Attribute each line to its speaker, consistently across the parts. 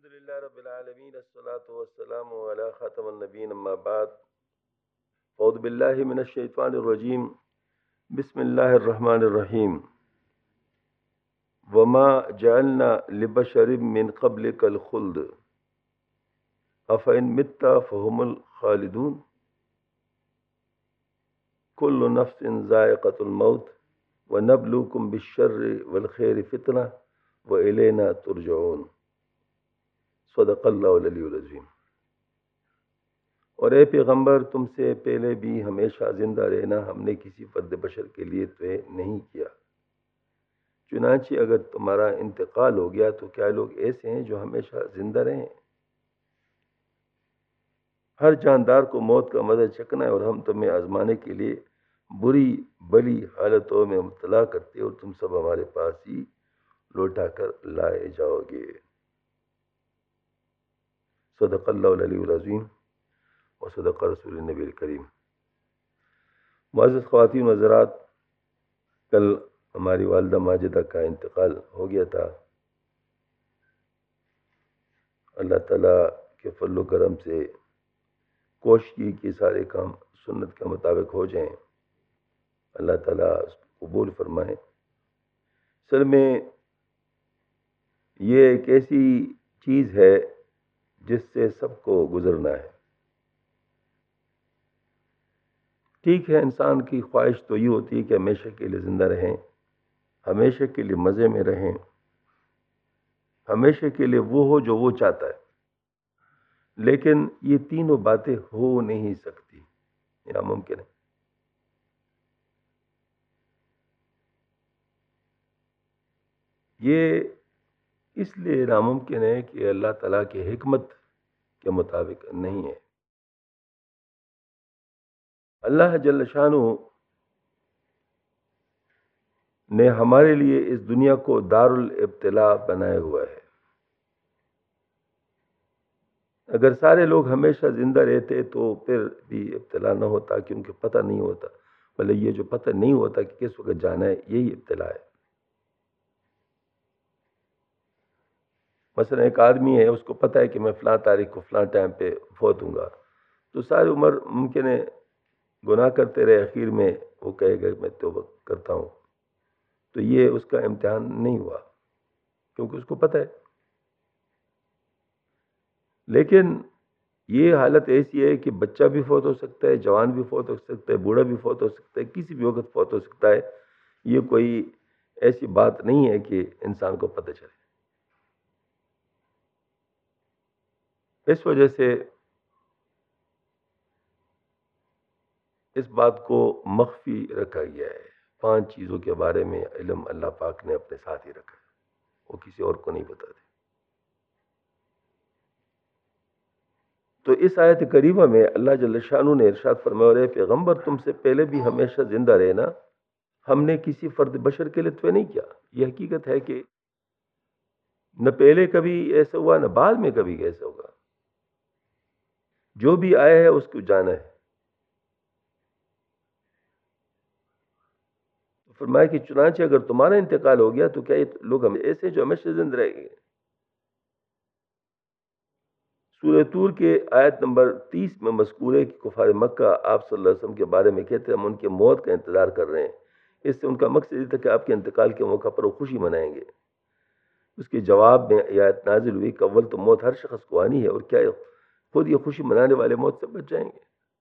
Speaker 1: الحمدللہ رب العالمین الصلاة والسلام علی خاتم النبین اما بعد اعوذ باللہ من الشیطان الرجیم بسم اللہ الرحمن الرحیم وما جعلنا لبشر من قبلک الخلد افإن مت فهم الخالدون کل نفس ذائقۃ الموت ونبلوکم بالشر والخیر فتنہ وإلینا ترجعون صدق اللہ العلی العظیم۔ اور اے پیغمبر، تم سے پہلے بھی ہمیشہ زندہ رہنا ہم نے کسی فرد بشر کے لیے طے نہیں کیا، چنانچہ اگر تمہارا انتقال ہو گیا تو کیا لوگ ایسے ہیں جو ہمیشہ زندہ رہیں؟ ہر جاندار کو موت کا مزہ چکھنا ہے، اور ہم تمہیں آزمانے کے لیے بری بلی حالتوں میں مبتلا کرتے اور تم سب ہمارے پاس ہی لوٹا کر لائے جاؤ گے۔ صدق اللہ العلی العظیم و صدق رسول النبی الکریم۔ معزز خواتین و حضرات، کل ہماری والدہ ماجدہ کا انتقال ہو گیا تھا۔ اللہ تعالیٰ کے فضل و کرم سے کوشش کی کہ سارے کام سنت کے مطابق ہو جائیں، اللہ تعالیٰ اس کو قبول فرمائے۔ اصل میں یہ ایک ایسی چیز ہے جس سے سب کو گزرنا ہے۔ ٹھیک ہے، انسان کی خواہش تو یہ ہوتی ہے کہ ہمیشہ کے لیے زندہ رہیں، ہمیشہ کے لیے مزے میں رہیں، ہمیشہ کے لیے وہ ہو جو وہ چاہتا ہے، لیکن یہ تینوں باتیں ہو نہیں سکتی، یہ ناممکن ہے۔ یہ اس لیے ناممکن ہے کہ اللہ تعالیٰ کی حکمت کے مطابق نہیں ہے۔ اللہ جل شانہ نے ہمارے لیے اس دنیا کو دار الابتلاء بنایا ہوا ہے۔ اگر سارے لوگ ہمیشہ زندہ رہتے تو پھر بھی ابتلا نہ ہوتا، کیونکہ پتہ نہیں ہوتا، بھلے یہ جو پتہ نہیں ہوتا کہ کس وقت جانا ہے، یہی ابتلا ہے۔ مثلا ایک آدمی ہے، اس کو پتہ ہے کہ میں فلاں تاریخ کو فلاں ٹائم پہ فوت ہوں گا، تو ساری عمر ممکن ہے گناہ کرتے رہے، اخیر میں وہ کہے گا میں توبہ کرتا ہوں، تو یہ اس کا امتحان نہیں ہوا، کیونکہ اس کو پتہ ہے۔ لیکن یہ حالت ایسی ہے کہ بچہ بھی فوت ہو سکتا ہے، جوان بھی فوت ہو سکتا ہے، بوڑھا بھی فوت ہو سکتا ہے، کسی بھی وقت فوت ہو سکتا ہے۔ یہ کوئی ایسی بات نہیں ہے کہ انسان کو پتہ چلے۔ اس وجہ سے اس بات کو مخفی رکھا گیا ہے۔ 5 چیزوں کے بارے میں علم اللہ پاک نے اپنے ساتھ ہی رکھا ہے، وہ کسی اور کو نہیں بتاتے۔ تو اس آیت کریمہ میں اللہ جل شانہ نے ارشاد فرمایا، اور اے پیغمبر، تم سے پہلے بھی ہمیشہ زندہ رہنا ہم نے کسی فرد بشر کے لیے طے نہیں کیا۔ یہ حقیقت ہے کہ نہ پہلے کبھی ایسا ہوا، نہ بعد میں کبھی ایسا ہوگا۔ جو بھی آیا ہے اس کو جانا ہے۔ فرمایا کہ چنانچہ اگر تمہارا انتقال ہو گیا تو کیا یہ لوگ ہم ایسے جو ہمیشہ زندہ رہیں گے؟ سورہ طور کے آیت نمبر 30 میں مذکور ہے کہ کفار مکہ آپ صلی اللہ علیہ وسلم کے بارے میں کہتے ہیں ہم ان کے موت کا انتظار کر رہے ہیں۔ اس سے ان کا مقصد یہ تھا کہ آپ کے انتقال کے موقع پر وہ خوشی منائیں گے۔ اس کے جواب میں یہ آیت نازل ہوئی کہ اول تو موت ہر شخص کو آنی ہے، اور کیا خود یہ خوشی منانے والے موت سے بچ جائیں گے؟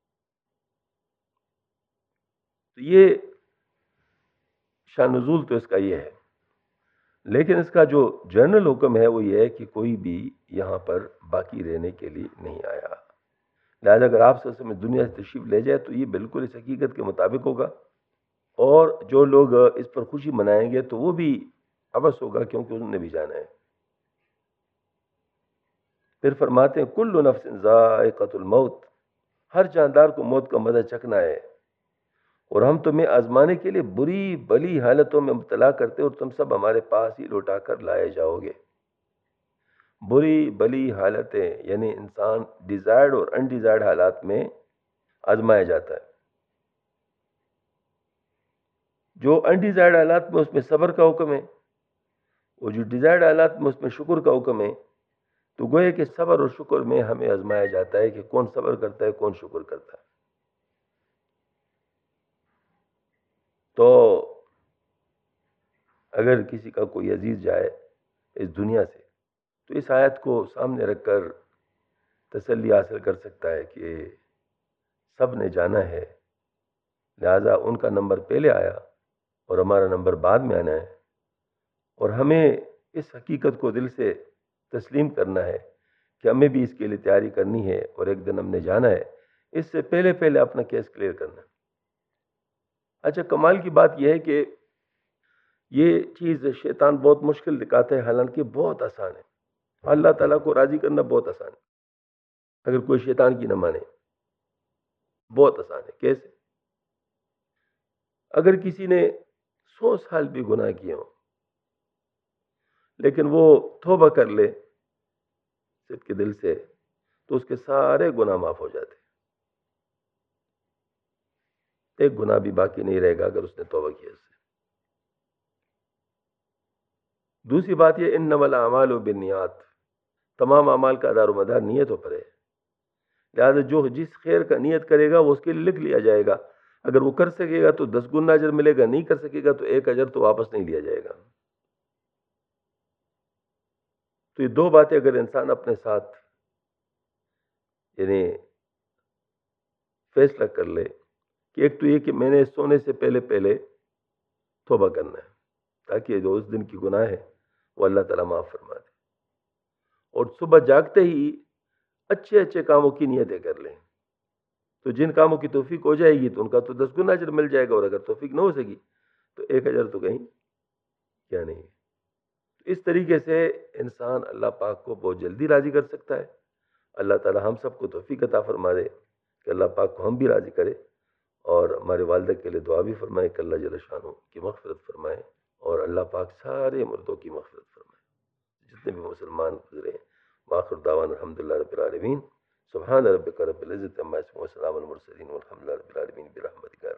Speaker 1: تو یہ شان نزول تو اس کا یہ ہے، لیکن اس کا جو جنرل حکم ہے وہ یہ ہے کہ کوئی بھی یہاں پر باقی رہنے کے لیے نہیں آیا۔ لہذا اگر آپ سے دنیا سے تشریف لے جائے تو یہ بالکل اس حقیقت کے مطابق ہوگا، اور جو لوگ اس پر خوشی منائیں گے تو وہ بھی عبث ہوگا، کیونکہ انہوں نے بھی جانا ہے۔ پھر فرماتے ہیں کل نفس ذائقۃ الموت، ہر جاندار کو موت کا مزہ چکھنا ہے، اور ہم تمہیں آزمانے کے لیے بری بلی حالتوں میں مبتلا کرتے اور تم سب ہمارے پاس ہی لوٹا کر لائے جاؤ گے۔ بری بلی حالتیں یعنی انسان ڈیزائرڈ اور انڈیزائرڈ حالات میں آزمایا جاتا ہے۔ جو انڈیزائرڈ حالات میں اس میں صبر کا حکم ہے، اور جو ڈیزائرڈ حالات میں اس میں شکر کا حکم ہے۔ تو گویا کہ صبر اور شکر میں ہمیں آزمایا جاتا ہے کہ کون صبر کرتا ہے، کون شکر کرتا ہے۔ تو اگر کسی کا کوئی عزیز جائے اس دنیا سے تو اس آیت کو سامنے رکھ کر تسلی حاصل کر سکتا ہے کہ سب نے جانا ہے، لہذا ان کا نمبر پہلے آیا اور ہمارا نمبر بعد میں آنا ہے، اور ہمیں اس حقیقت کو دل سے تسلیم کرنا ہے کہ ہمیں بھی اس کے لیے تیاری کرنی ہے اور ایک دن ہم نے جانا ہے۔ اس سے پہلے پہلے اپنا کیس کلیئر کرنا ہے۔ اچھا، کمال کی بات یہ ہے کہ یہ چیز شیطان بہت مشکل دکھاتا ہے، حالانکہ بہت آسان ہے۔ اللہ تعالیٰ کو راضی کرنا بہت آسان ہے اگر کوئی شیطان کی نہ مانے، بہت آسان ہے۔ کیسے؟ اگر کسی نے 100 سال بھی گناہ کیے ہوں لیکن وہ توبہ کر لے صدق کے دل سے تو اس کے سارے گناہ معاف ہو جاتے، ایک گناہ بھی باقی نہیں رہے گا اگر اس نے توبہ کیا اس سے۔ دوسری بات یہ، انما الاعمال بالنیات، تمام اعمال کا دار و مدار نیتوں پر ہے، لہٰذا جو جس خیر کا نیت کرے گا وہ اس کے لیے لکھ لیا جائے گا۔ اگر وہ کر سکے گا تو 10 گنا اجر ملے گا، نہیں کر سکے گا تو 1 اجر تو واپس نہیں لیا جائے گا۔ تو یہ دو باتیں اگر انسان اپنے ساتھ یعنی فیصلہ کر لے کہ ایک تو یہ کہ میں نے سونے سے پہلے پہلے توبہ کرنا ہے تاکہ جو اس دن کی گناہ ہے وہ اللہ تعالیٰ معاف فرما دے، اور صبح جاگتے ہی اچھے اچھے کاموں کی نیتیں کر لیں، تو جن کاموں کی توفیق ہو جائے گی تو ان کا تو 10 گنا اجر مل جائے گا، اور اگر توفیق نہ ہو سکی تو 1 اجر تو کہیں کیا نہیں۔ اس طریقے سے انسان اللہ پاک کو بہت جلدی راضی کر سکتا ہے۔ اللہ تعالیٰ ہم سب کو توفیق عطا فرما دے کہ اللہ پاک کو ہم بھی راضی کرے، اور ہمارے والدہ کے لیے دعا بھی فرمائے کہ اللہ جل شانہ کی مغفرت فرمائے، اور اللہ پاک سارے مردوں کی مغفرت فرمائے جتنے بھی مسلمان گزرے ہیں۔ وآخر دعوانا الحمدللہ رب العالمین، سبحان ربک رب العزت عما یصفون وسلام علی المرسلین والحمد للہ رب العالمین برحمتک۔